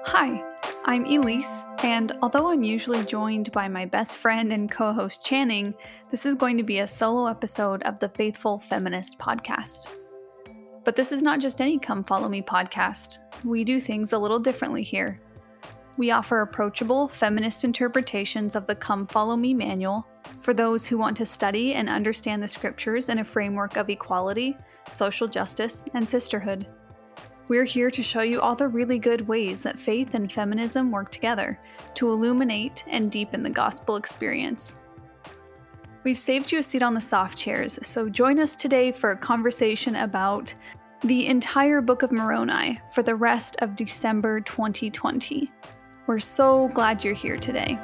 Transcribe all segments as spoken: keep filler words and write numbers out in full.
Hi, I'm Elise, and although I'm usually joined by my best friend and co host Channing, this is going to be a solo episode of the Faithful Feminist podcast. But this is not just any Come Follow Me podcast. We do things a little differently here. We offer approachable feminist interpretations of the Come Follow Me manual for those who want to study and understand the scriptures in a framework of equality, social justice, and sisterhood. We're here to show you all the really good ways that faith and feminism work together to illuminate and deepen the gospel experience. We've saved you a seat on the soft chairs, so join us today for a conversation about the entire Book of Moroni for the rest of December twenty twenty. We're so glad you're here today.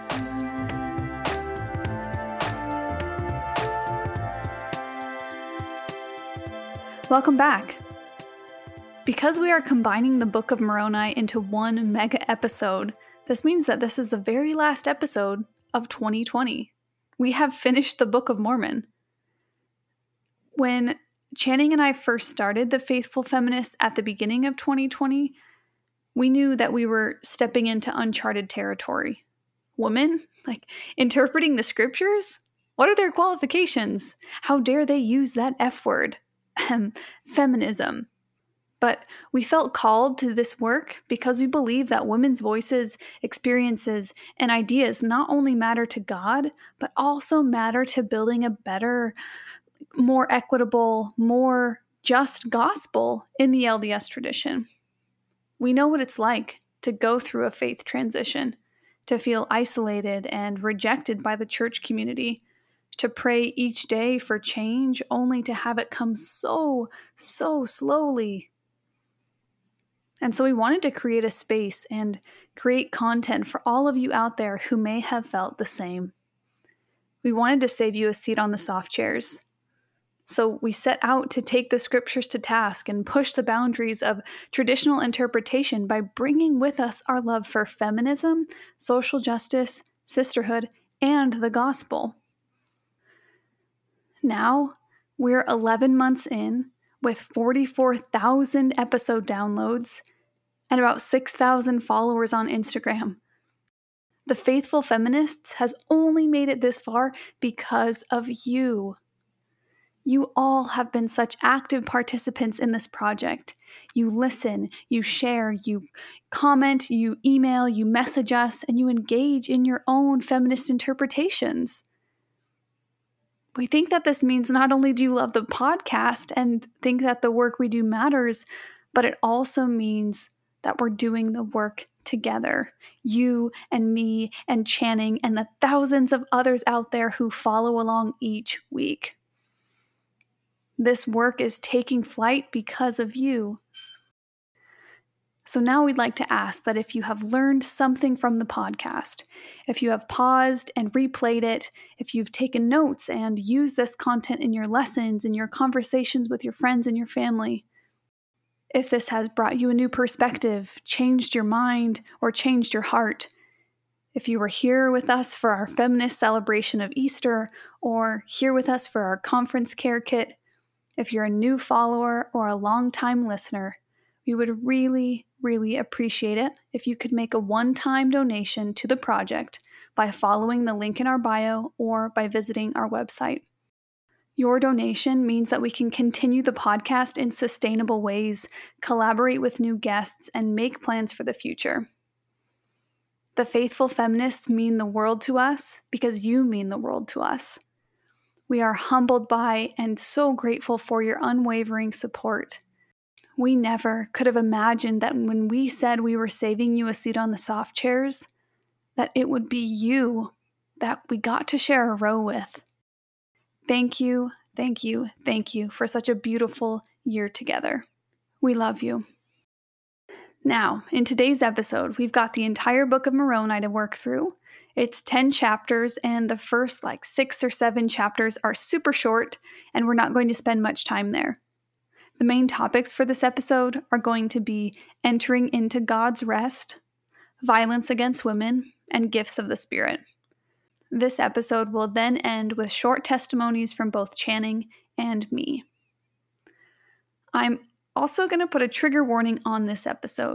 Welcome back. Because we are combining the Book of Moroni into one mega episode, this means that this is the very last episode of twenty twenty. We have finished the Book of Mormon. When Channing and I first started the Faithful Feminist at the beginning of twenty twenty, we knew that we were stepping into uncharted territory. Women? Like, interpreting the scriptures? What are their qualifications? How dare they use that F word? Feminism. But we felt called to this work because we believe that women's voices, experiences, and ideas not only matter to God, but also matter to building a better, more equitable, more just gospel in the L D S tradition. We know what it's like to go through a faith transition, to feel isolated and rejected by the church community, to pray each day for change only to have it come so, so slowly. And so we wanted to create a space and create content for all of you out there who may have felt the same. We wanted to save you a seat on the soft chairs. So we set out to take the scriptures to task and push the boundaries of traditional interpretation by bringing with us our love for feminism, social justice, sisterhood, and the gospel. Now, we're eleven months in, with forty-four thousand episode downloads and about six thousand followers on Instagram. The Faithful Feminists has only made it this far because of you. You all have been such active participants in this project. You listen, you share, you comment, you email, you message us, and you engage in your own feminist interpretations. We think that this means not only do you love the podcast and think that the work we do matters, but it also means that we're doing the work together. You and me and Channing and the thousands of others out there who follow along each week. This work is taking flight because of you. So now we'd like to ask that if you have learned something from the podcast, if you have paused and replayed it, if you've taken notes and used this content in your lessons, in your conversations with your friends and your family, if this has brought you a new perspective, changed your mind, or changed your heart, if you were here with us for our feminist celebration of Easter, or here with us for our conference care kit, if you're a new follower or a long-time listener, we would really, really appreciate it if you could make a one-time donation to the project by following the link in our bio or by visiting our website. Your donation means that we can continue the podcast in sustainable ways, collaborate with new guests, and make plans for the future. The Faithful Feminists mean the world to us because you mean the world to us. We are humbled by and so grateful for your unwavering support. We never could have imagined that when we said we were saving you a seat on the soft chairs, that it would be you that we got to share a row with. Thank you, thank you, thank you for such a beautiful year together. We love you. Now, in today's episode, we've got the entire Book of Moroni to work through. It's ten chapters, and the first like six or seven chapters are super short, and we're not going to spend much time there. The main topics for this episode are going to be entering into God's rest, violence against women, and gifts of the Spirit. This episode will then end with short testimonies from both Channing and me. I'm also going to put a trigger warning on this episode.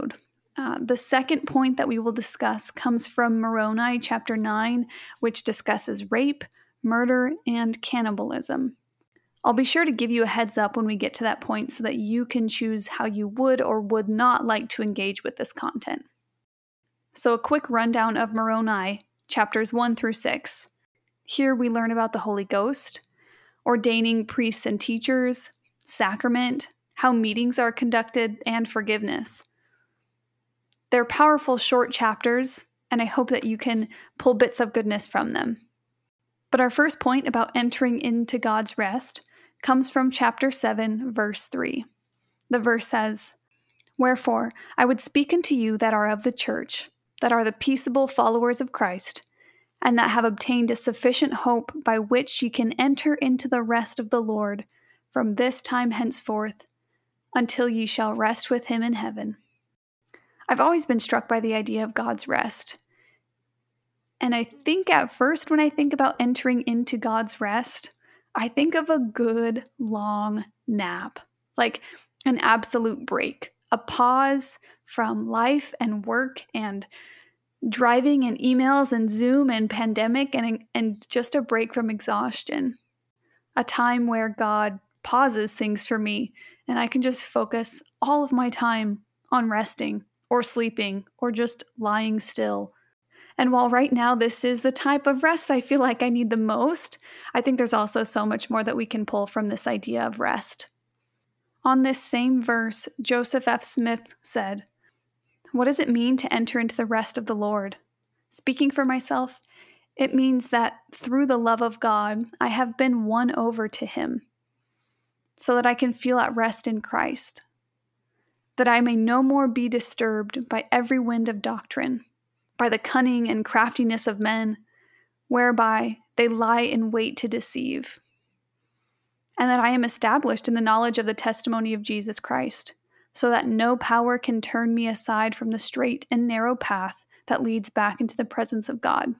Uh, the second point that we will discuss comes from Moroni chapter nine, which discusses rape, murder, and cannibalism. I'll be sure to give you a heads up when we get to that point so that you can choose how you would or would not like to engage with this content. So, a quick rundown of Moroni, chapters one through six. Here we learn about the Holy Ghost, ordaining priests and teachers, sacrament, how meetings are conducted, and forgiveness. They're powerful short chapters, and I hope that you can pull bits of goodness from them. But our first point about entering into God's rest comes from chapter seven, verse three. The verse says, "Wherefore I would speak unto you that are of the church, that are the peaceable followers of Christ, and that have obtained a sufficient hope by which ye can enter into the rest of the Lord from this time henceforth, until ye shall rest with him in heaven." I've always been struck by the idea of God's rest. And I think at first when I think about entering into God's rest, I think of a good long nap, like an absolute break, a pause from life and work and driving and emails and Zoom and pandemic and, and just a break from exhaustion. A time where God pauses things for me and I can just focus all of my time on resting or sleeping or just lying still. And while right now this is the type of rest I feel like I need the most, I think there's also so much more that we can pull from this idea of rest. On this same verse, Joseph F. Smith said, "What does it mean to enter into the rest of the Lord? Speaking for myself, it means that through the love of God, I have been won over to Him, so that I can feel at rest in Christ, that I may no more be disturbed by every wind of doctrine, by the cunning and craftiness of men, whereby they lie in wait to deceive, and that I am established in the knowledge of the testimony of Jesus Christ, so that no power can turn me aside from the straight and narrow path that leads back into the presence of God,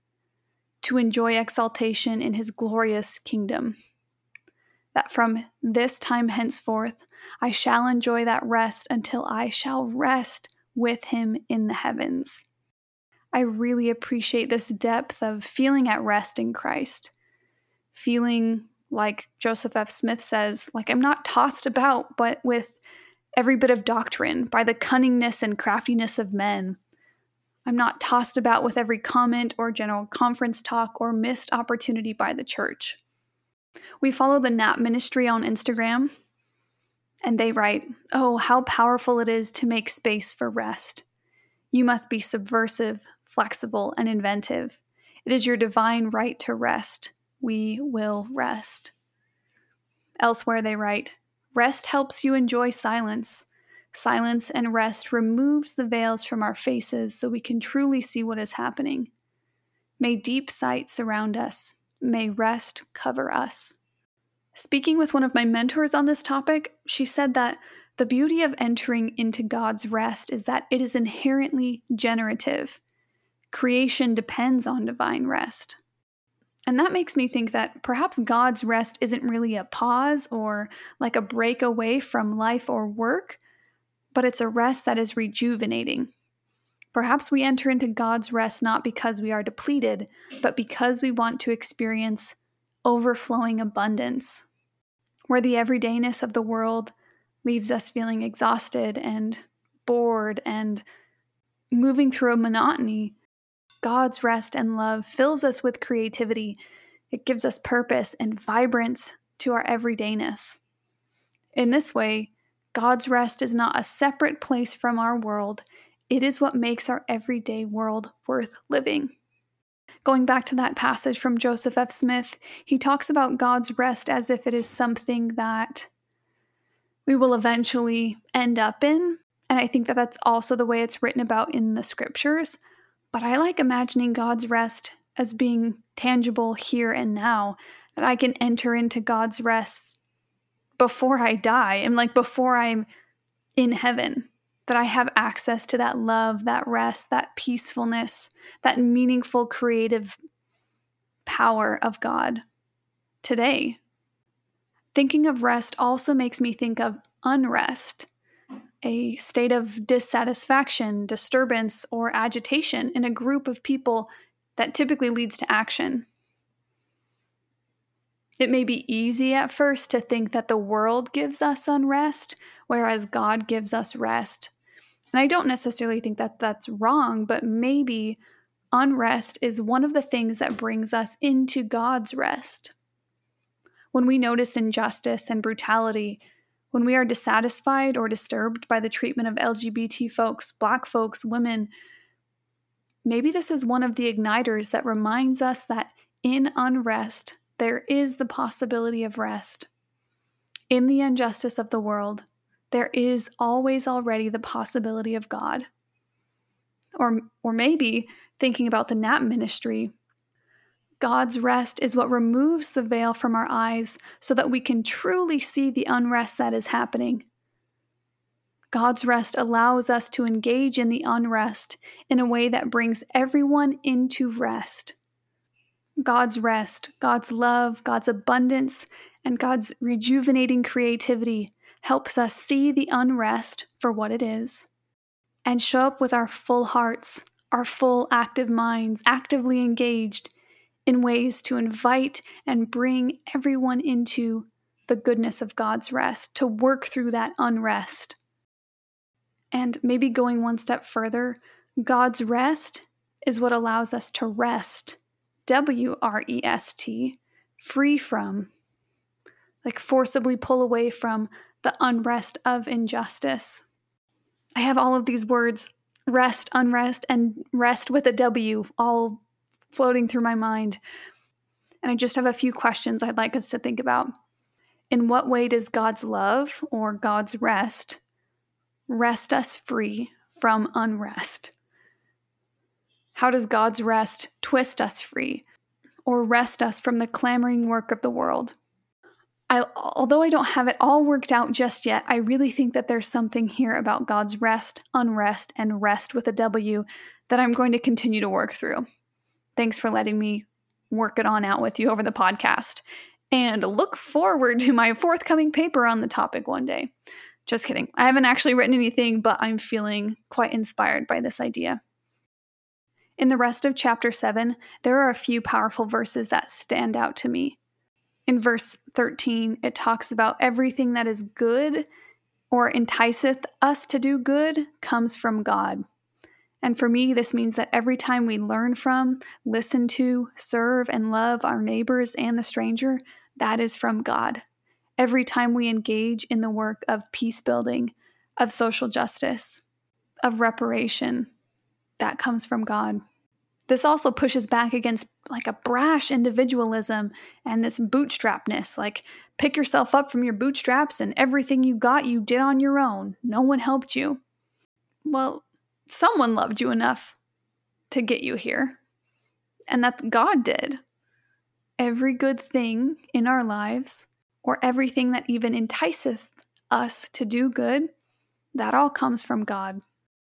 to enjoy exaltation in His glorious kingdom, that from this time henceforth I shall enjoy that rest until I shall rest with Him in the heavens." I really appreciate this depth of feeling at rest in Christ. Feeling, like Joseph F. Smith says, like I'm not tossed about, but with every bit of doctrine, by the cunningness and craftiness of men. I'm not tossed about with every comment or general conference talk or missed opportunity by the church. We follow the Nap Ministry on Instagram, and they write, "Oh, how powerful it is to make space for rest. You must be subversive, flexible, and inventive. It is your divine right to rest. We will rest." Elsewhere they write, "Rest helps you enjoy silence. Silence and rest removes the veils from our faces so we can truly see what is happening. May deep sight surround us. May rest cover us." Speaking with one of my mentors on this topic, she said that the beauty of entering into God's rest is that it is inherently generative. Creation depends on divine rest. And that makes me think that perhaps God's rest isn't really a pause or like a break away from life or work, but it's a rest that is rejuvenating. Perhaps we enter into God's rest not because we are depleted, but because we want to experience overflowing abundance, where the everydayness of the world leaves us feeling exhausted and bored and moving through a monotony. God's rest and love fills us with creativity. It gives us purpose and vibrance to our everydayness. In this way, God's rest is not a separate place from our world. It is what makes our everyday world worth living. Going back to that passage from Joseph F. Smith, he talks about God's rest as if it is something that we will eventually end up in. And I think that that's also the way it's written about in the scriptures. But I like imagining God's rest as being tangible here and now, that I can enter into God's rest before I die and like before I'm in heaven, that I have access to that love, that rest, that peacefulness, that meaningful creative power of God today. Thinking of rest also makes me think of unrest. a state of dissatisfaction, disturbance, or agitation in a group of people that typically leads to action. It may be easy at first to think that the world gives us unrest, whereas God gives us rest. And I don't necessarily think that that's wrong, but maybe unrest is one of the things that brings us into God's rest. When we notice injustice and brutality, when we are dissatisfied or disturbed by the treatment of L G B T folks, Black folks, women, maybe this is one of the igniters that reminds us that in unrest, there is the possibility of rest. In the injustice of the world, there is always already the possibility of God. Or, or maybe thinking about the N A P ministry, God's rest is what removes the veil from our eyes so that we can truly see the unrest that is happening. God's rest allows us to engage in the unrest in a way that brings everyone into rest. God's rest, God's love, God's abundance, and God's rejuvenating creativity helps us see the unrest for what it is and show up with our full hearts, our full active minds, actively engaged in ways to invite and bring everyone into the goodness of God's rest, to work through that unrest. And maybe going one step further, God's rest is what allows us to rest, W R E S T, free from, like forcibly pull away from the unrest of injustice. I have all of these words, rest, unrest, and rest with a W, all floating through my mind. And I just have a few questions I'd like us to think about. In what way does God's love or God's rest rest us free from unrest? How does God's rest twist us free or rest us from the clamoring work of the world? I, although I don't have it all worked out just yet, I really think that there's something here about God's rest, unrest, and rest with a W that I'm going to continue to work through. Thanks for letting me work it on out with you over the podcast. And look forward to my forthcoming paper on the topic one day. Just kidding. I haven't actually written anything, but I'm feeling quite inspired by this idea. In the rest of chapter seven, there are a few powerful verses that stand out to me. In verse thirteen, it talks about everything that is good or enticeth us to do good comes from God. And for me, this means that every time we learn from, listen to, serve, and love our neighbors and the stranger, that is from God. Every time we engage in the work of peace building, of social justice, of reparation, that comes from God. This also pushes back against like a brash individualism and this bootstrapness, like pick yourself up from your bootstraps and everything you got you did on your own. No one helped you. Well, someone loved you enough to get you here, and that God did. Every good thing in our lives, or everything that even enticeth us to do good, that all comes from God.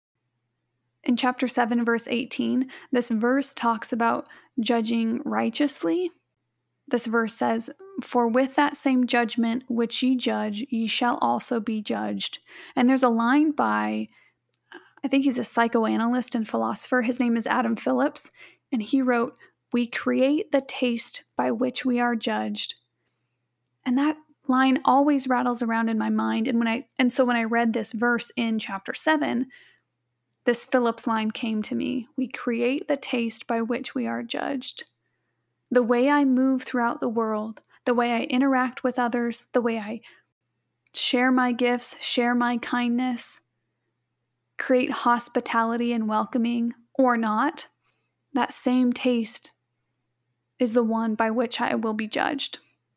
In chapter seven, verse eighteen, this verse talks about judging righteously. This verse says, "For with that same judgment which ye judge, ye shall also be judged." And there's a line by, I think he's a psychoanalyst and philosopher. His name is Adam Phillips. And he wrote, "We create the taste by which we are judged." And that line always rattles around in my mind. And when I and so when I read this verse in chapter seven, this Phillips line came to me. We create the taste by which we are judged. The way I move throughout the world, the way I interact with others, the way I share my gifts, share my kindness, create hospitality and welcoming, or not, that same taste is the one by which I will be judged.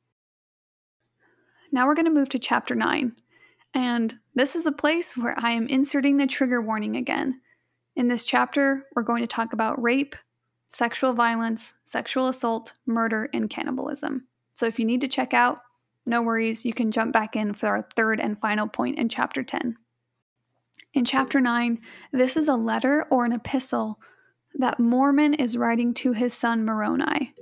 Now we're going to move to chapter nine, and this is a place where I am inserting the trigger warning again. In this chapter, we're going to talk about rape, sexual violence, sexual assault, murder, and cannibalism. So if you need to check out, no worries, you can jump back in for our third and final point in chapter ten. In chapter nine, this is a letter or an epistle that Mormon is writing to his son Moroni.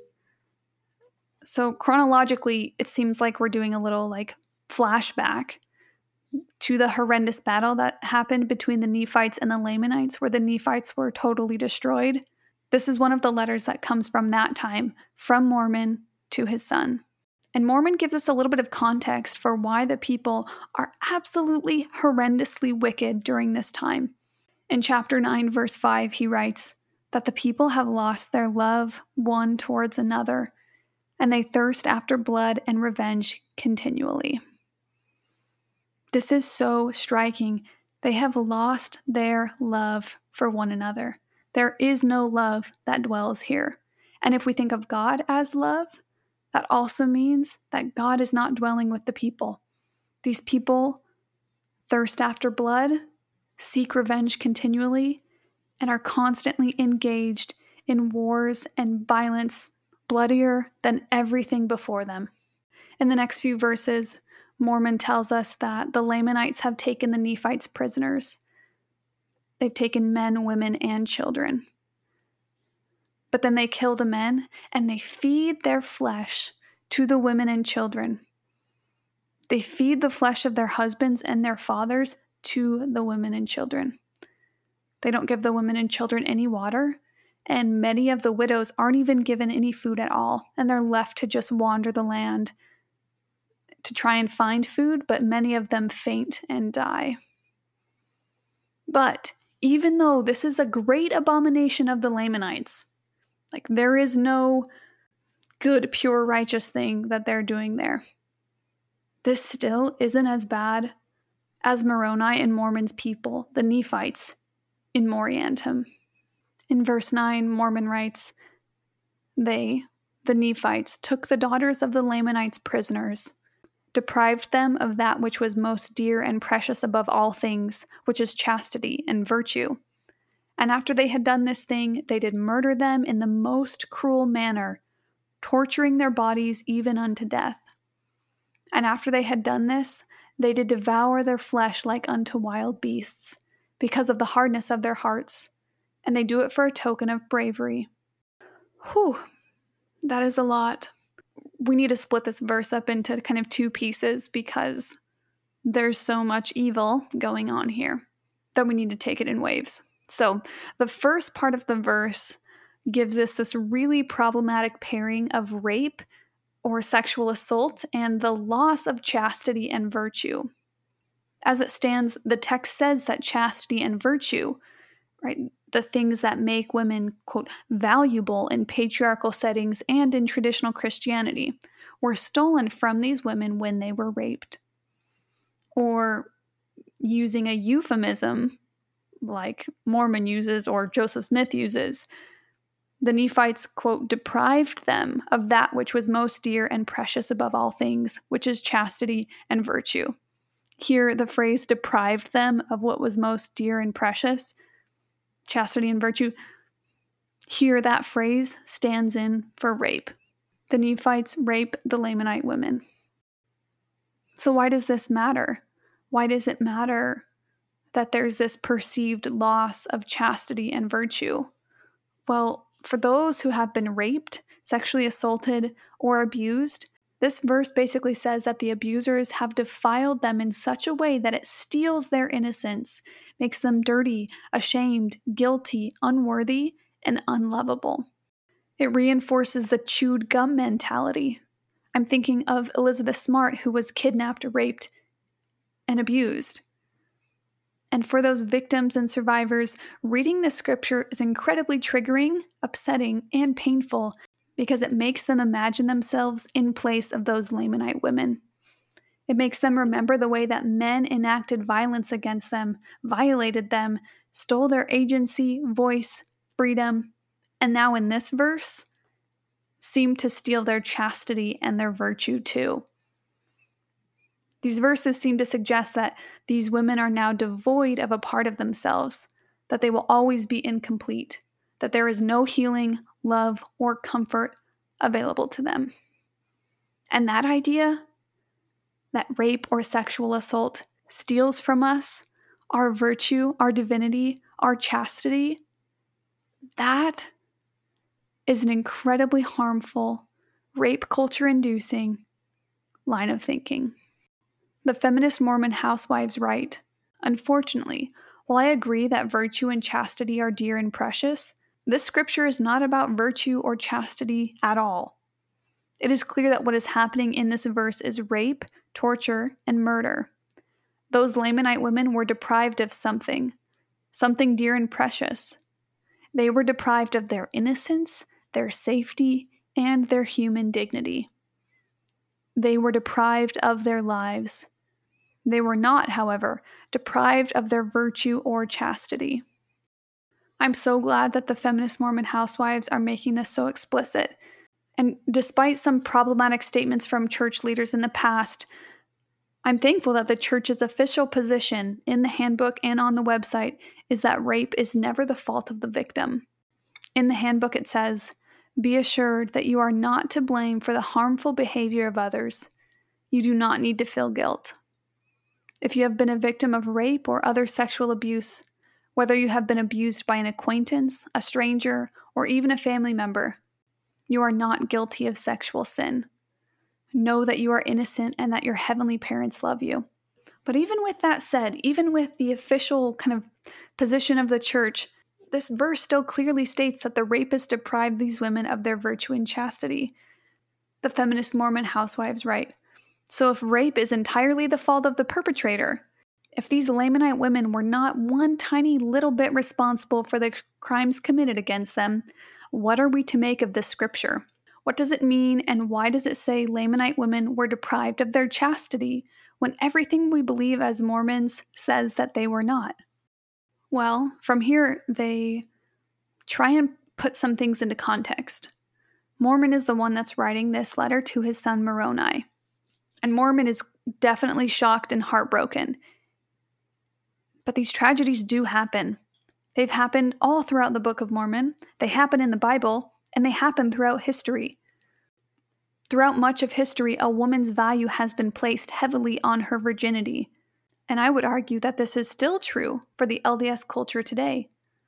So chronologically, it seems like we're doing a little like flashback. to the horrendous battle that happened between the Nephites and the Lamanites, where the Nephites were totally destroyed. This is one of the letters that comes from that time, from Mormon to his son. And Mormon gives us a little bit of context for why the people are absolutely horrendously wicked during this time. In chapter nine, verse five, he writes that the people have lost their love one towards another, and they thirst after blood and revenge continually. This is so striking. They have lost their love for one another. There is no love that dwells here. And if we think of God as love, that also means that God is not dwelling with the people. These people thirst after blood, seek revenge continually, and are constantly engaged in wars and violence bloodier than everything before them. In the next few verses, Mormon tells us that the Lamanites have taken the Nephites prisoners. They've taken men, women, and children. But then they kill the men and they feed their flesh to the women and children. They feed the flesh of their husbands and their fathers to the women and children. They don't give the women and children any water, and many of the widows aren't even given any food at all, and they're left to just wander the land to try and find food, but many of them faint and die. But even though this is a great abomination of the Lamanites, like there is no good, pure, righteous thing that they're doing there, this still isn't as bad as Moroni and Mormon's people, the Nephites, in Moriantum. In verse nine, Mormon writes, "They, the Nephites, took the daughters of the Lamanites prisoners, deprived them of that which was most dear and precious above all things, which is chastity and virtue. And after they had done this thing, they did murder them in the most cruel manner, torturing their bodies even unto death. And after they had done this, they did devour their flesh like unto wild beasts, because of the hardness of their hearts, and they do it for a token of bravery." Whew, that is a lot. We need to split this verse up into kind of two pieces because there's so much evil going on here that we need to take it in waves. So the first part of the verse gives us this really problematic pairing of rape or sexual assault and the loss of chastity and virtue. As it stands, the text says that chastity and virtue, right, the things that make women, quote, valuable in patriarchal settings and in traditional Christianity, were stolen from these women when they were raped. Or using a euphemism like Mormon uses or Joseph Smith uses, the Nephites, quote, deprived them of that which was most dear and precious above all things, which is chastity and virtue. Here, the phrase deprived them of what was most dear and precious, chastity and virtue. Here, that phrase stands in for rape. The Nephites rape the Lamanite women. So why does this matter? Why does it matter that there's this perceived loss of chastity and virtue? Well, for those who have been raped, sexually assaulted, or abused, this verse basically says that the abusers have defiled them in such a way that it steals their innocence, makes them dirty, ashamed, guilty, unworthy, and unlovable. It reinforces the chewed gum mentality. I'm thinking of Elizabeth Smart, who was kidnapped, raped, and abused. And for those victims and survivors, reading this scripture is incredibly triggering, upsetting, and painful because it makes them imagine themselves in place of those Lamanite women. It makes them remember the way that men enacted violence against them, violated them, stole their agency, voice, freedom, and now in this verse, seem to steal their chastity and their virtue too. These verses seem to suggest that these women are now devoid of a part of themselves, that they will always be incomplete, that there is no healing, love, or comfort available to them. And that idea, that rape or sexual assault steals from us our virtue, our divinity, our chastity, that is an incredibly harmful, rape culture-inducing line of thinking. The feminist Mormon housewives write, "Unfortunately, while I agree that virtue and chastity are dear and precious, this scripture is not about virtue or chastity at all. It is clear that what is happening in this verse is rape, torture, and murder. Those Lamanite women were deprived of something, something dear and precious. They were deprived of their innocence, their safety, and their human dignity. They were deprived of their lives. They were not, however, deprived of their virtue or chastity." I'm so glad that the feminist Mormon housewives are making this so explicit. And despite some problematic statements from church leaders in the past, I'm thankful that the church's official position in the handbook and on the website is that rape is never the fault of the victim. In the handbook it says, "Be assured that you are not to blame for the harmful behavior of others. You do not need to feel guilt. If you have been a victim of rape or other sexual abuse, whether you have been abused by an acquaintance, a stranger, or even a family member, you are not guilty of sexual sin. Know that you are innocent and that your heavenly parents love you." But even with that said, even with the official kind of position of the church, this verse still clearly states that the rapist deprived these women of their virtue and chastity. The feminist Mormon housewives write, "So if rape is entirely the fault of the perpetrator, if these Lamanite women were not one tiny little bit responsible for the crimes committed against them, what are we to make of this scripture? What does it mean, and why does it say Lamanite women were deprived of their chastity when everything we believe as Mormons says that they were not?" Well, from here, they try and put some things into context. Mormon is the one that's writing this letter to his son Moroni. And Mormon is definitely shocked and heartbroken. But these tragedies do happen. They've happened all throughout the Book of Mormon. They happen in the Bible, and they happen throughout history. Throughout much of history, a woman's value has been placed heavily on her virginity. And I would argue that this is still true for the L D S culture today.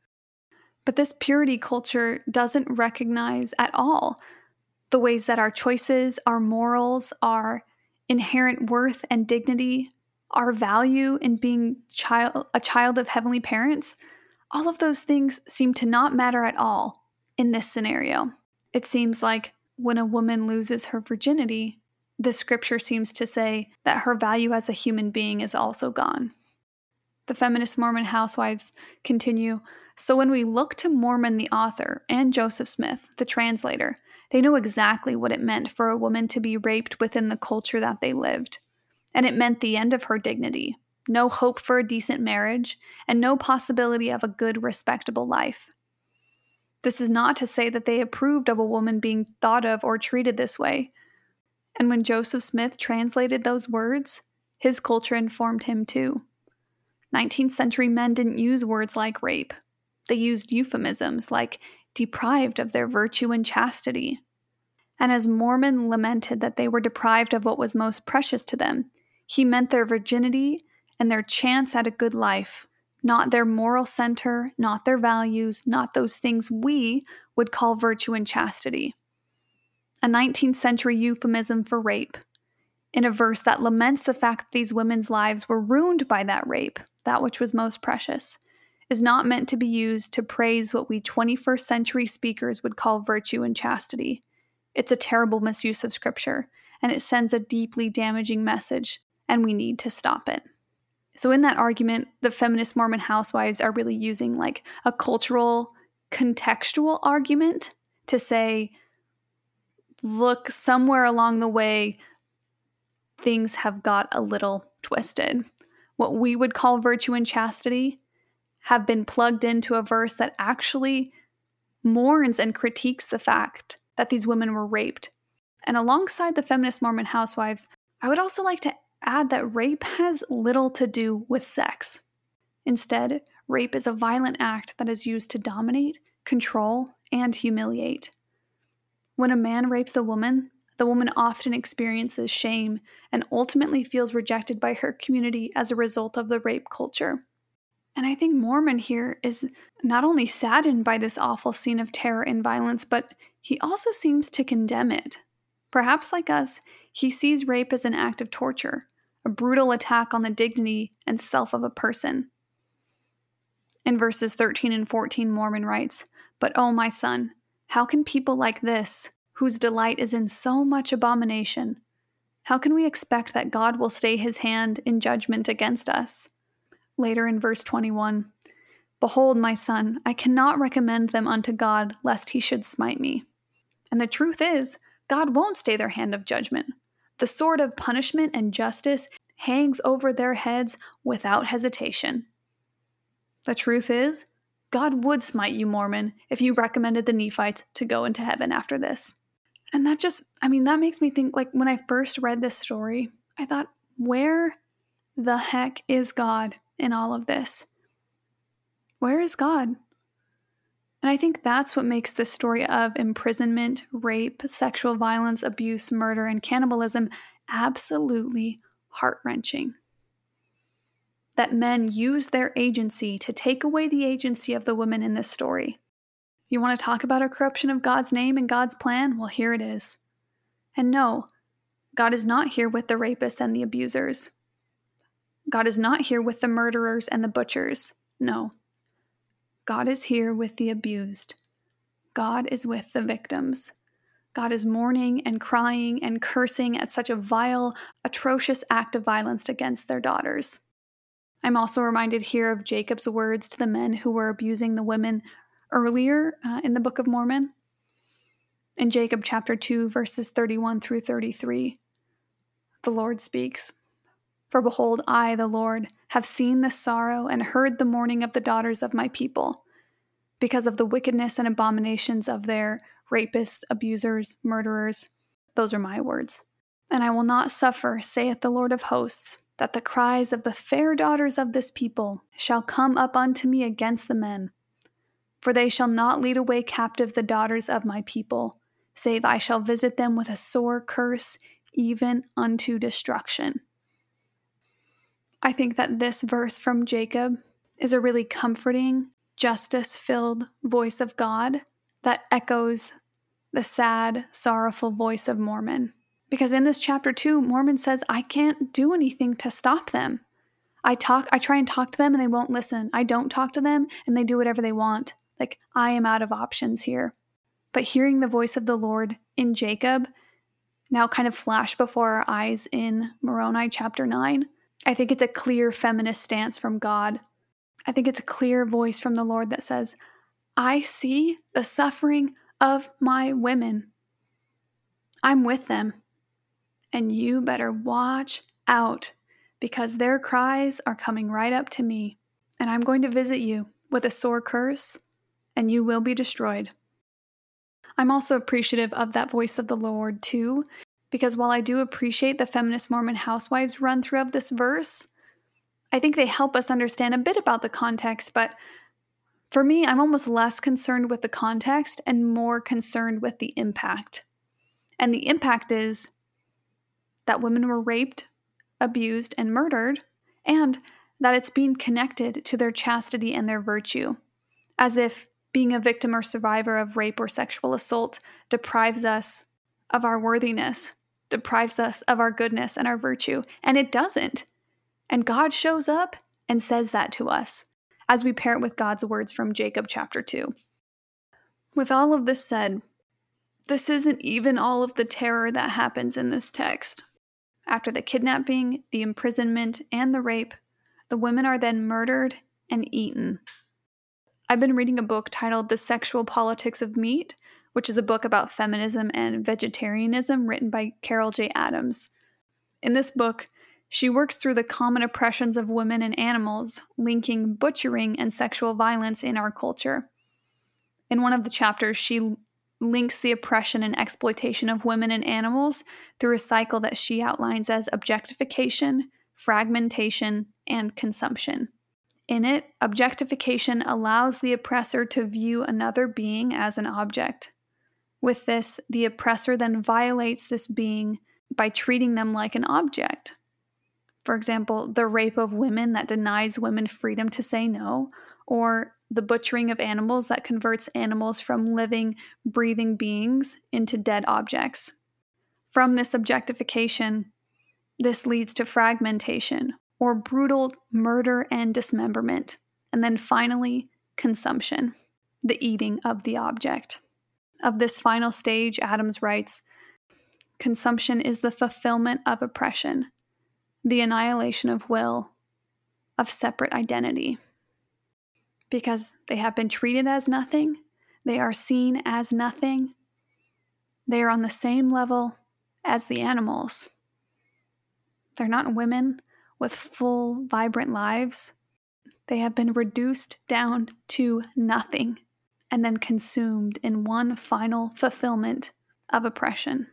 But this purity culture doesn't recognize at all the ways that our choices, our morals, our inherent worth and dignity, our value in being child, a child of heavenly parents, all of those things seem to not matter at all in this scenario. It seems like when a woman loses her virginity, the scripture seems to say that her value as a human being is also gone. The feminist Mormon housewives continue, "So when we look to Mormon the author and Joseph Smith, the translator, they know exactly what it meant for a woman to be raped within the culture that they lived. And it meant the end of her dignity, no hope for a decent marriage, and no possibility of a good, respectable life. This is not to say that they approved of a woman being thought of or treated this way. And when Joseph Smith translated those words, his culture informed him too. nineteenth century men didn't use words like rape. They used euphemisms like deprived of their virtue and chastity. And as Mormon lamented that they were deprived of what was most precious to them, he meant their virginity and their chance at a good life, not their moral center, not their values, not those things we would call virtue and chastity. A nineteenth century euphemism for rape, in a verse that laments the fact that these women's lives were ruined by that rape, that which was most precious, is not meant to be used to praise what we twenty-first century speakers would call virtue and chastity. It's a terrible misuse of scripture, and it sends a deeply damaging message, and we need to stop it. So in that argument, the feminist Mormon housewives are really using like a cultural, contextual argument to say, look, somewhere along the way, things have got a little twisted. What we would call virtue and chastity have been plugged into a verse that actually mourns and critiques the fact that these women were raped. And alongside the feminist Mormon housewives, I would also like to add that rape has little to do with sex. Instead, rape is a violent act that is used to dominate, control, and humiliate. When a man rapes a woman, the woman often experiences shame and ultimately feels rejected by her community as a result of the rape culture. And I think Mormon here is not only saddened by this awful scene of terror and violence, but he also seems to condemn it. Perhaps like us, he sees rape as an act of torture, a brutal attack on the dignity and self of a person. In verses thirteen and fourteen, Mormon writes, "But, O my son, how can people like this, whose delight is in so much abomination, how can we expect that God will stay his hand in judgment against us?" Later in verse twenty-one, "Behold, my son, I cannot recommend them unto God, lest he should smite me." And the truth is, God won't stay their hand of judgment. The sword of punishment and justice hangs over their heads without hesitation. The truth is, God would smite you, Mormon, if you recommended the Nephites to go into heaven after this. And that just, I mean, that makes me think, like, when I first read this story, I thought, where the heck is God in all of this? Where is God? And I think that's what makes this story of imprisonment, rape, sexual violence, abuse, murder, and cannibalism absolutely heart-wrenching. That men use their agency to take away the agency of the women in this story. You want to talk about a corruption of God's name and God's plan? Well, here it is. And no, God is not here with the rapists and the abusers. God is not here with the murderers and the butchers. No. God is here with the abused. God is with the victims. God is mourning and crying and cursing at such a vile, atrocious act of violence against their daughters. I'm also reminded here of Jacob's words to the men who were abusing the women earlier uh, in the Book of Mormon. In Jacob chapter two, verses thirty-one through thirty-three, the Lord speaks, "For behold, I, the Lord, have seen the sorrow and heard the mourning of the daughters of my people, because of the wickedness and abominations of their rapists, abusers, murderers." Those are my words. "And I will not suffer, saith the Lord of hosts, that the cries of the fair daughters of this people shall come up unto me against the men. For they shall not lead away captive the daughters of my people, save I shall visit them with a sore curse, even unto destruction." I think that this verse from Jacob is a really comforting, justice-filled voice of God that echoes the sad, sorrowful voice of Mormon. Because in this chapter two, Mormon says, I can't do anything to stop them. I talk, I try and talk to them and they won't listen. I don't talk to them and they do whatever they want. Like, I am out of options here. But hearing the voice of the Lord in Jacob now kind of flash before our eyes in Moroni chapter nine, I think it's a clear feminist stance from God. I think it's a clear voice from the Lord that says, I see the suffering of my women. I'm with them. And you better watch out, because their cries are coming right up to me. And I'm going to visit you with a sore curse, and you will be destroyed. I'm also appreciative of that voice of the Lord too, because while I do appreciate the feminist Mormon housewives run through of this verse, I think they help us understand a bit about the context, but for me, I'm almost less concerned with the context and more concerned with the impact. And the impact is that women were raped, abused, and murdered, and that it's being connected to their chastity and their virtue, as if being a victim or survivor of rape or sexual assault deprives us of our worthiness, deprives us of our goodness and our virtue, and it doesn't. And God shows up and says that to us as we pair it with God's words from Jacob chapter two. With all of this said, this isn't even all of the terror that happens in this text. After the kidnapping, the imprisonment, and the rape, the women are then murdered and eaten. I've been reading a book titled The Sexual Politics of Meat, which is a book about feminism and vegetarianism written by Carol J. Adams. In this book, she works through the common oppressions of women and animals, linking butchering and sexual violence in our culture. In one of the chapters, she links the oppression and exploitation of women and animals through a cycle that she outlines as objectification, fragmentation, and consumption. In it, objectification allows the oppressor to view another being as an object. With this, the oppressor then violates this being by treating them like an object. For example, the rape of women that denies women freedom to say no, or the butchering of animals that converts animals from living, breathing beings into dead objects. From this objectification, This leads to fragmentation, or brutal murder and dismemberment, and then finally, consumption, the eating of the object. Of this final stage, Adams writes, consumption is the fulfillment of oppression, the annihilation of will, of separate identity. Because they have been treated as nothing, they are seen as nothing, they are on the same level as the animals. They're not women with full, vibrant lives. They have been reduced down to nothing and then consumed in one final fulfillment of oppression.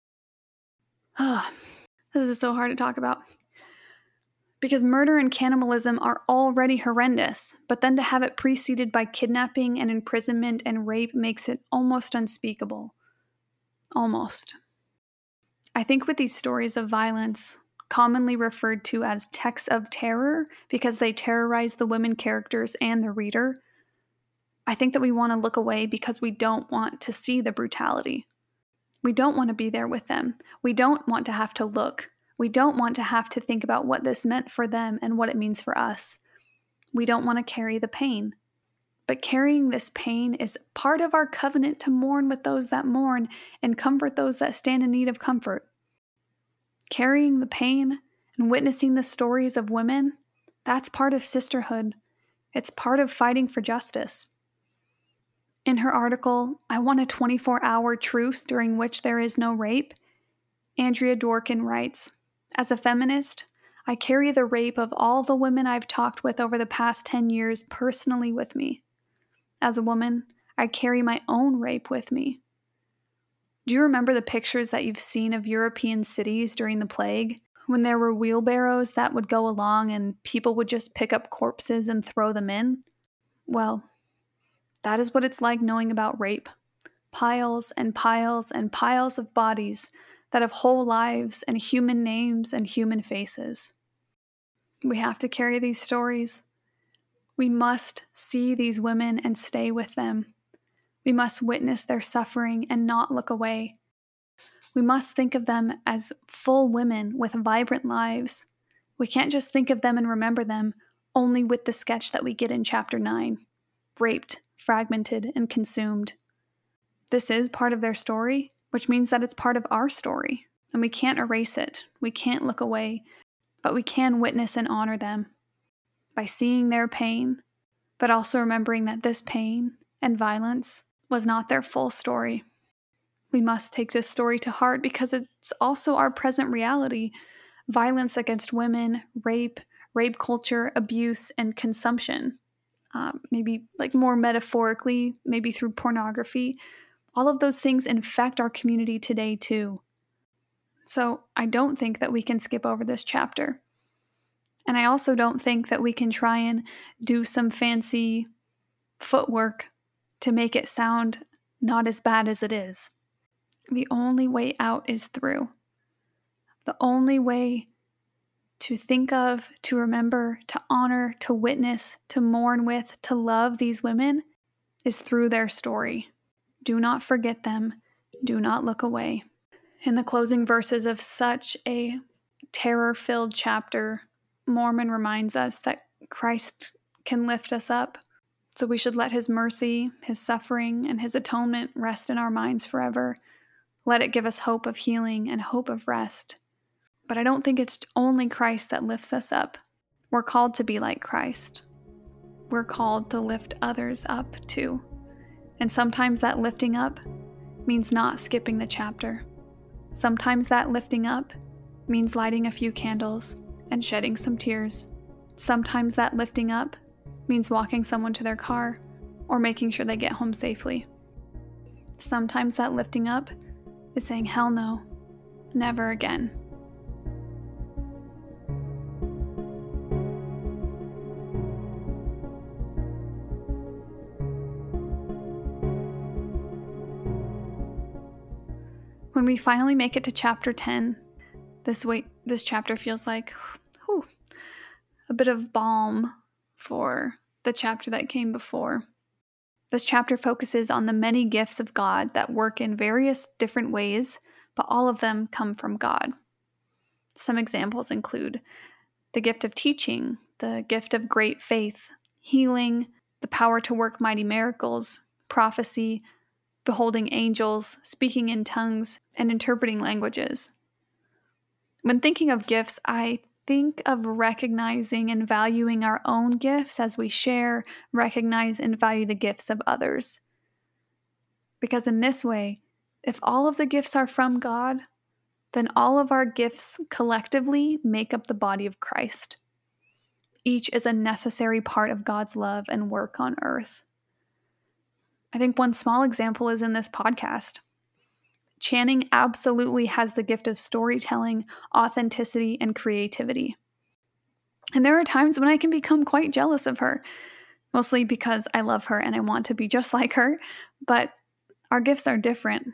Oh, this is so hard to talk about. Because murder and cannibalism are already horrendous, but then to have it preceded by kidnapping and imprisonment and rape makes it almost unspeakable. Almost. I think with these stories of violence, commonly referred to as texts of terror because they terrorize the women characters and the reader, I think that we want to look away because we don't want to see the brutality. We don't want to be there with them. We don't want to have to look. We don't want to have to think about what this meant for them and what it means for us. We don't want to carry the pain. But carrying this pain is part of our covenant to mourn with those that mourn and comfort those that stand in need of comfort. Carrying the pain and witnessing the stories of women, that's part of sisterhood. It's part of fighting for justice. In her article, I Want a twenty-four hour Truce During Which There Is No Rape, Andrea Dworkin writes, as a feminist, I carry the rape of all the women I've talked with over the past ten years personally with me. As a woman, I carry my own rape with me. Do you remember the pictures that you've seen of European cities during the plague, when there were wheelbarrows that would go along and people would just pick up corpses and throw them in? Well, that is what it's like knowing about rape. Piles and piles and piles of bodies that have whole lives and human names and human faces. We have to carry these stories. We must see these women and stay with them. We must witness their suffering and not look away. We must think of them as full women with vibrant lives. We can't just think of them and remember them only with the sketch that we get in chapter nine, raped, fragmented, and consumed. This is part of their story, which means that it's part of our story, and we can't erase it. We can't look away, but we can witness and honor them by seeing their pain, but also remembering that this pain and violence was not their full story. We must take this story to heart because it's also our present reality. Violence against women, rape, rape culture, abuse, and consumption. Uh, maybe like more metaphorically, maybe through pornography. All of those things infect our community today too. So I don't think that we can skip over this chapter. And I also don't think that we can try and do some fancy footwork to make it sound not as bad as it is. The only way out is through. The only way to think of, to remember, to honor, to witness, to mourn with, to love these women is through their story. Do not forget them. Do not look away. In the closing verses of such a terror-filled chapter, Moorman reminds us that Christ can lift us up. So we should let his mercy, his suffering, and his atonement rest in our minds forever. Let it give us hope of healing and hope of rest. But I don't think it's only Christ that lifts us up. We're called to be like Christ. We're called to lift others up too. And sometimes that lifting up means not skipping the chapter. Sometimes that lifting up means lighting a few candles and shedding some tears. Sometimes that lifting up means walking someone to their car or making sure they get home safely. Sometimes that lifting up is saying, hell no, never again. When we finally make it to chapter ten, this wait, this chapter feels like whew, a bit of balm for the chapter that came before. This chapter focuses on the many gifts of God that work in various different ways, but all of them come from God. Some examples include the gift of teaching, the gift of great faith, healing, the power to work mighty miracles, prophecy, beholding angels, speaking in tongues, and interpreting languages. When thinking of gifts, I think of recognizing and valuing our own gifts as we share, recognize, and value the gifts of others. Because in this way, if all of the gifts are from God, then all of our gifts collectively make up the body of Christ. Each is a necessary part of God's love and work on earth. I think one small example is in this podcast. Channing absolutely has the gift of storytelling, authenticity, and creativity. And there are times when I can become quite jealous of her, mostly because I love her and I want to be just like her, but our gifts are different.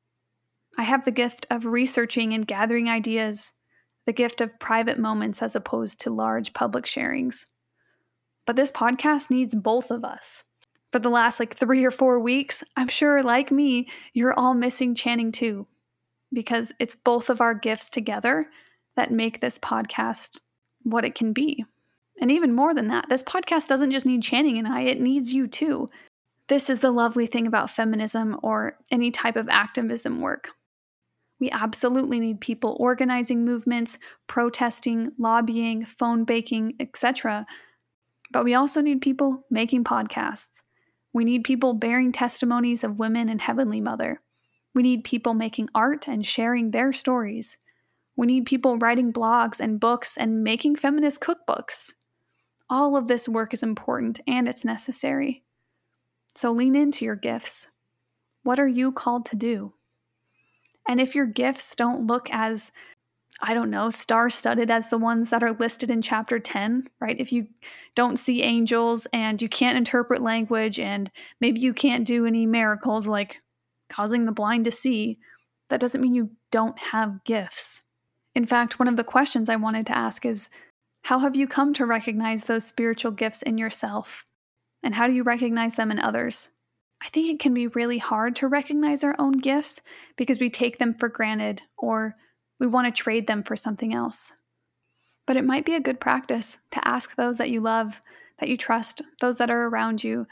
I have the gift of researching and gathering ideas, the gift of private moments as opposed to large public sharings. But this podcast needs both of us. For the last like three or four weeks, I'm sure, like me, you're all missing Channing too, because it's both of our gifts together that make this podcast what it can be. And even more than that, this podcast doesn't just need Channing and I, it needs you too. This is the lovely thing about feminism or any type of activism work. We absolutely need people organizing movements, protesting, lobbying, phone baking, et cetera. But we also need people making podcasts. We need people bearing testimonies of women and Heavenly Mother. We need people making art and sharing their stories. We need people writing blogs and books and making feminist cookbooks. All of this work is important and it's necessary. So lean into your gifts. What are you called to do? And if your gifts don't look as, I don't know, star-studded as the ones that are listed in chapter ten, right? If you don't see angels and you can't interpret language and maybe you can't do any miracles like causing the blind to see, that doesn't mean you don't have gifts. In fact, one of the questions I wanted to ask is, how have you come to recognize those spiritual gifts in yourself? And how do you recognize them in others? I think it can be really hard to recognize our own gifts because we take them for granted or we want to trade them for something else. But it might be a good practice to ask those that you love, that you trust, those that are around you.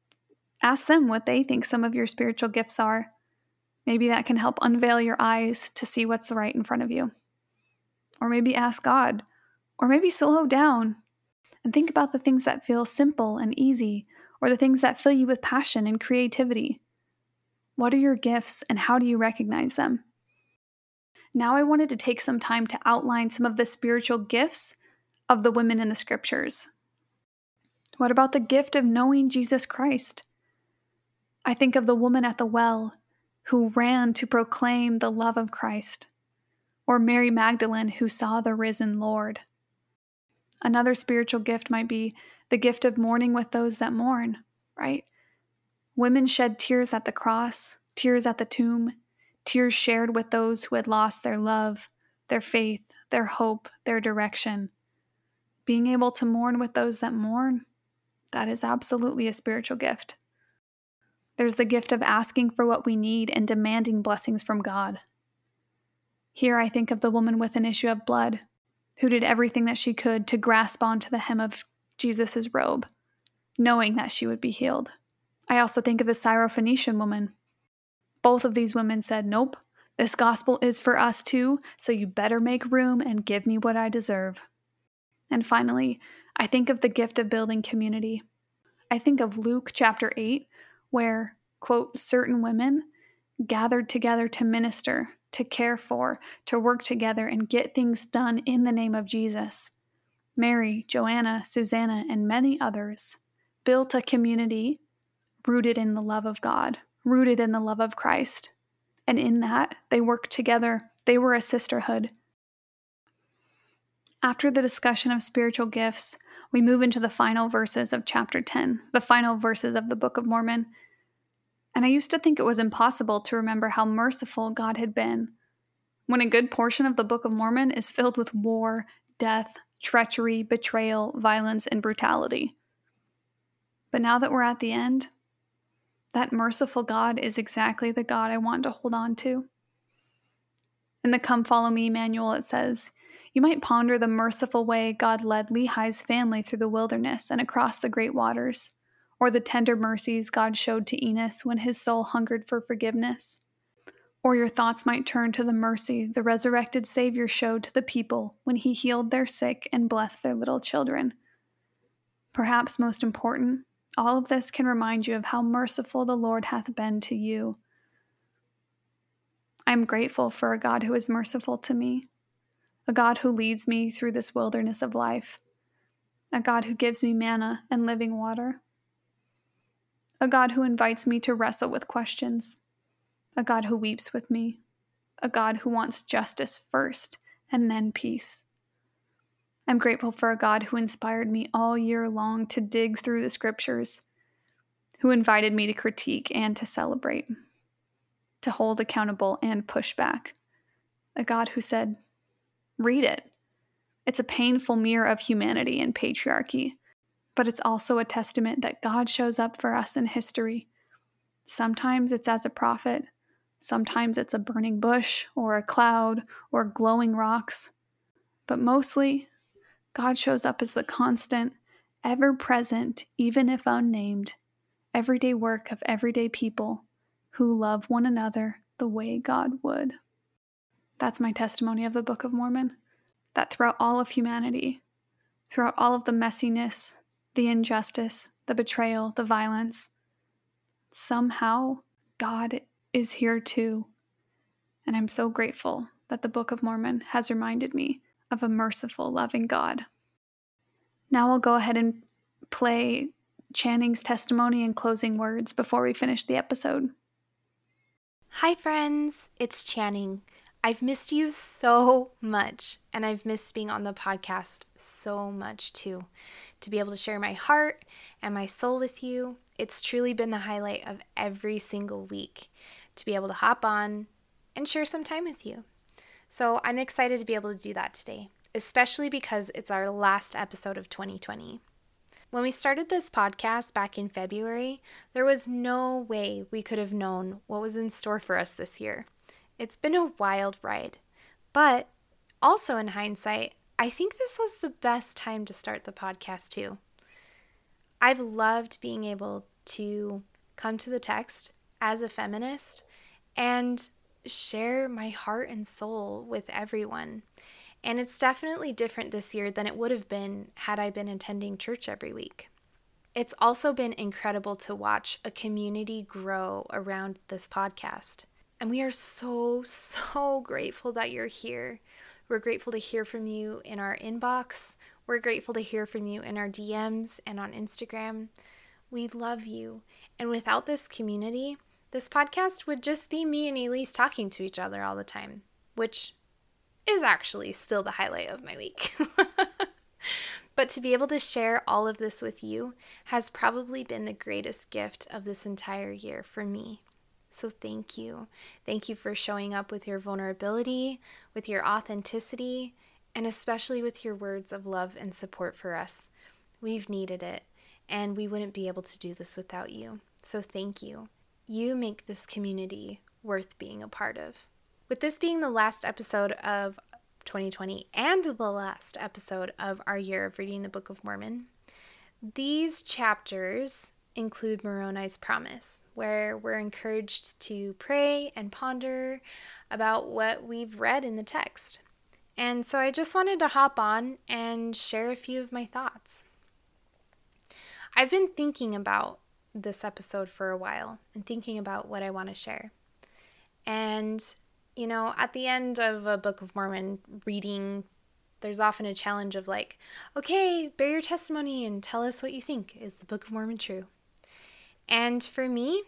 Ask them what they think some of your spiritual gifts are. Maybe that can help unveil your eyes to see what's right in front of you. Or maybe ask God. Or maybe slow down and think about the things that feel simple and easy, or the things that fill you with passion and creativity. What are your gifts and how do you recognize them? Now I wanted to take some time to outline some of the spiritual gifts of the women in the scriptures. What about the gift of knowing Jesus Christ? I think of the woman at the well who ran to proclaim the love of Christ, or Mary Magdalene who saw the risen Lord. Another spiritual gift might be the gift of mourning with those that mourn, right? Women shed tears at the cross, tears at the tomb, tears shared with those who had lost their love, their faith, their hope, their direction. Being able to mourn with those that mourn, that is absolutely a spiritual gift. There's the gift of asking for what we need and demanding blessings from God. Here I think of the woman with an issue of blood, who did everything that she could to grasp onto the hem of Jesus' robe, knowing that she would be healed. I also think of the Syrophoenician woman. Both of these women said, nope, this gospel is for us too, so you better make room and give me what I deserve. And finally, I think of the gift of building community. I think of Luke chapter eight, where, quote, certain women gathered together to minister, to care for, to work together and get things done in the name of Jesus. Mary, Joanna, Susanna, and many others built a community rooted in the love of God, rooted in the love of Christ. And in that, they worked together. They were a sisterhood. After the discussion of spiritual gifts, we move into the final verses of chapter ten, the final verses of the Book of Mormon. And I used to think it was impossible to remember how merciful God had been, when a good portion of the Book of Mormon is filled with war, death, treachery, betrayal, violence, and brutality. But now that we're at the end, that merciful God is exactly the God I want to hold on to. In the Come Follow Me manual, it says, You might ponder the merciful way God led Lehi's family through the wilderness and across the great waters, or the tender mercies God showed to Enos when his soul hungered for forgiveness. Or your thoughts might turn to the mercy the resurrected Savior showed to the people when he healed their sick and blessed their little children. Perhaps most important, all of this can remind you of how merciful the Lord hath been to you. I am grateful for a God who is merciful to me, a God who leads me through this wilderness of life, a God who gives me manna and living water, a God who invites me to wrestle with questions, a God who weeps with me, a God who wants justice first and then peace. I'm grateful for a God who inspired me all year long to dig through the scriptures, who invited me to critique and to celebrate, to hold accountable and push back. A God who said, read it. It's a painful mirror of humanity and patriarchy, but it's also a testament that God shows up for us in history. Sometimes it's as a prophet, sometimes it's a burning bush or a cloud or glowing rocks, but mostly God shows up as the constant, ever-present, even if unnamed, everyday work of everyday people who love one another the way God would. That's my testimony of the Book of Mormon, that throughout all of humanity, throughout all of the messiness, the injustice, the betrayal, the violence, somehow God is here too. And I'm so grateful that the Book of Mormon has reminded me of a merciful, loving God. Now I'll go ahead and play Channing's testimony and closing words before we finish the episode. Hi friends, it's Channing. I've missed you so much, and I've missed being on the podcast so much too. To be able to share my heart and my soul with you, it's truly been the highlight of every single week, to be able to hop on and share some time with you. So I'm excited to be able to do that today, especially because it's our last episode of twenty twenty. When we started this podcast back in February, there was no way we could have known what was in store for us this year. It's been a wild ride, but also in hindsight, I think this was the best time to start the podcast too. I've loved being able to come to the text as a feminist and share my heart and soul with everyone. And it's definitely different this year than it would have been had I been attending church every week. It's also been incredible to watch a community grow around this podcast. And we are so, so grateful that you're here. We're grateful to hear from you in our inbox. We're grateful to hear from you in our D Ms and on Instagram. We love you. And without this community, this podcast would just be me and Elise talking to each other all the time, which is actually still the highlight of my week. But to be able to share all of this with you has probably been the greatest gift of this entire year for me. So thank you. Thank you for showing up with your vulnerability, with your authenticity, and especially with your words of love and support for us. We've needed it, and we wouldn't be able to do this without you. So thank you. You make this community worth being a part of. With this being the last episode of twenty twenty and the last episode of our year of reading the Book of Mormon, these chapters include Moroni's Promise, where we're encouraged to pray and ponder about what we've read in the text. And so I just wanted to hop on and share a few of my thoughts. I've been thinking about this episode for a while and thinking about what I want to share. And you know, at the end of a Book of Mormon reading, there's often a challenge of like, okay, bear your testimony and tell us what you think. Is the Book of Mormon true? And for me,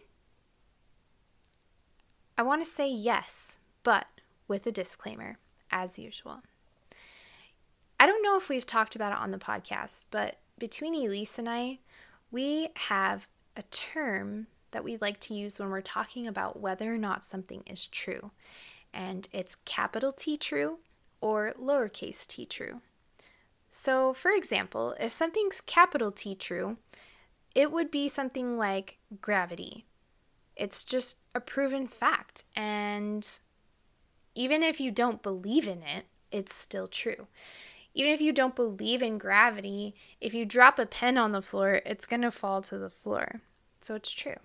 I want to say yes, but with a disclaimer, as usual. I don't know if we've talked about it on the podcast, but between Elise and I, we have a term that we like to use when we're talking about whether or not something is true. And it's capital T true or lowercase t true. So, for example, if something's capital T true, it would be something like gravity. It's just a proven fact. And even if you don't believe in it, it's still true. Even if you don't believe in gravity, if you drop a pen on the floor, it's going to fall to the floor. So it's true.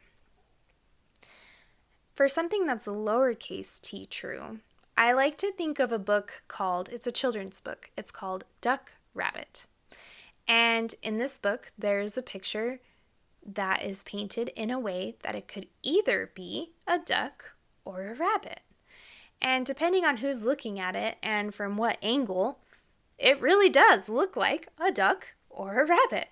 For something that's lowercase t true, I like to think of a book called, it's a children's book. It's called Duck Rabbit. And in this book, there's a picture that is painted in a way that it could either be a duck or a rabbit. And depending on who's looking at it and from what angle, it really does look like a duck or a rabbit.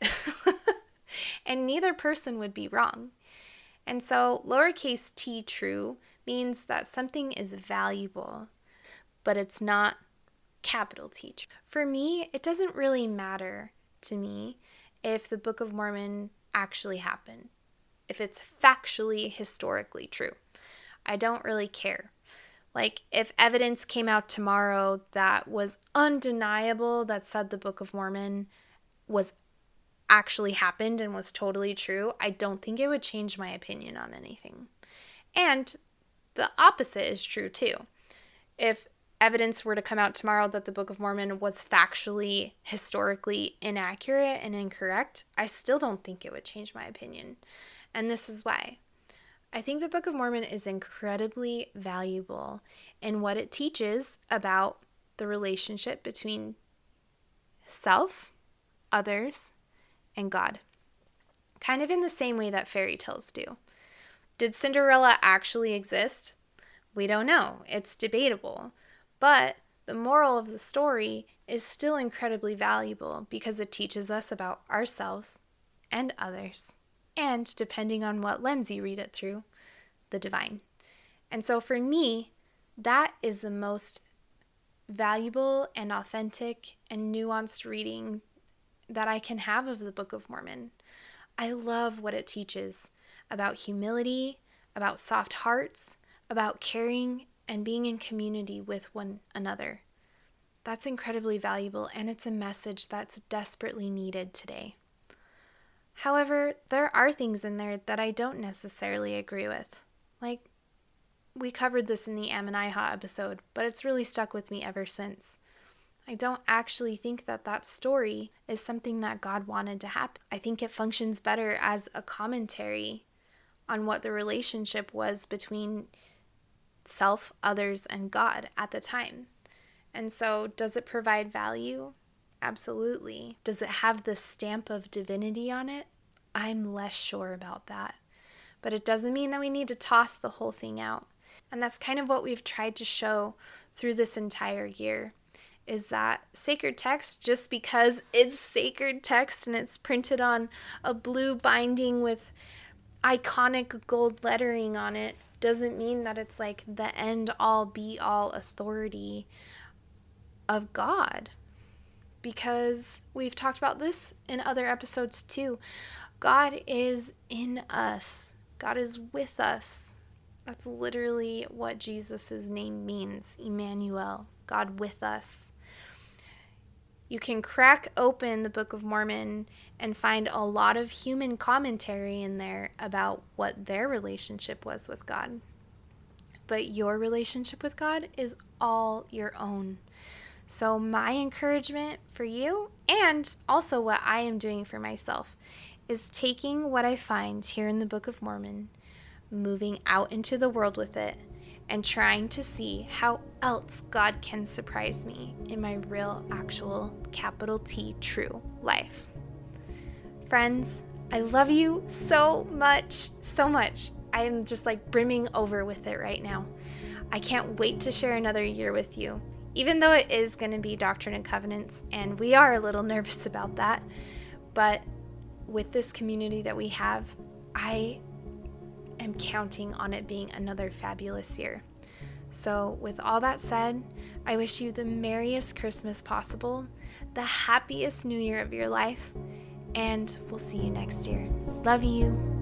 And neither person would be wrong. And so lowercase t true means that something is valuable, but it's not capital T. For me, it doesn't really matter to me if the Book of Mormon actually happened, if it's factually, historically true. I don't really care. Like, if evidence came out tomorrow that was undeniable, that said the Book of Mormon was actually happened and was totally true, I don't think it would change my opinion on anything. And the opposite is true too. If evidence were to come out tomorrow that the Book of Mormon was factually, historically inaccurate and incorrect, I still don't think it would change my opinion. And this is why. I think the Book of Mormon is incredibly valuable in what it teaches about the relationship between self, others, and God. Kind of in the same way that fairy tales do. Did Cinderella actually exist? We don't know. It's debatable. But the moral of the story is still incredibly valuable because it teaches us about ourselves and others. And depending on what lens you read it through, the divine. And so for me, that is the most valuable and authentic and nuanced reading that I can have of the Book of Mormon. I love what it teaches about humility, about soft hearts, about caring and being in community with one another. That's incredibly valuable, and it's a message that's desperately needed today. However, there are things in there that I don't necessarily agree with. Like, we covered this in the Ammonihah episode, but it's really stuck with me ever since. I don't actually think that that story is something that God wanted to happen. I think it functions better as a commentary on what the relationship was between self, others, and God at the time. And so, does it provide value? Absolutely. Does it have the stamp of divinity on it? I'm less sure about that. But it doesn't mean that we need to toss the whole thing out. And that's kind of what we've tried to show through this entire year, is that sacred text, just because it's sacred text and it's printed on a blue binding with iconic gold lettering on it, doesn't mean that it's like the end all be all authority of God. Because we've talked about this in other episodes too. God is in us. God is with us. That's literally what Jesus' name means, Emmanuel, God with us. You can crack open the Book of Mormon and find a lot of human commentary in there about what their relationship was with God. But your relationship with God is all your own. So my encouragement for you, and also what I am doing for myself, is taking what I find here in the Book of Mormon, moving out into the world with it, and trying to see how else God can surprise me in my real, actual, capital T, true life. Friends, I love you so much, so much. I am just like brimming over with it right now. I can't wait to share another year with you, even though it is going to be Doctrine and Covenants, and we are a little nervous about that. But with this community that we have, I am counting on it being another fabulous year. So with all that said, I wish you the merriest Christmas possible, the happiest new year of your life, and we'll see you next year. Love you.